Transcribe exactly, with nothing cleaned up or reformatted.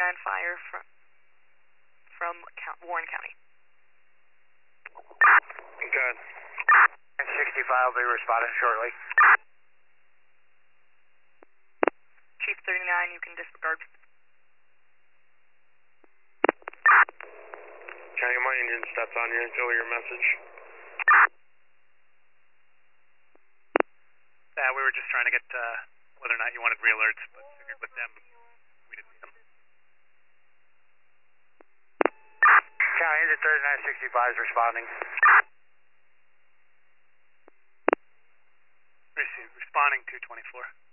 thirty-nine Fire from, from Warren County. Good. nine sixty-five will be responding shortly. Chief thirty-nine, you can disregard. County, my engine stepped on you. Go your message. Yeah, we were just trying to get uh, whether or not you wanted re-alerts, but figured with them, we didn't need them. County, engine thirty-nine sixty-five is responding. Received. Responding two twenty-four.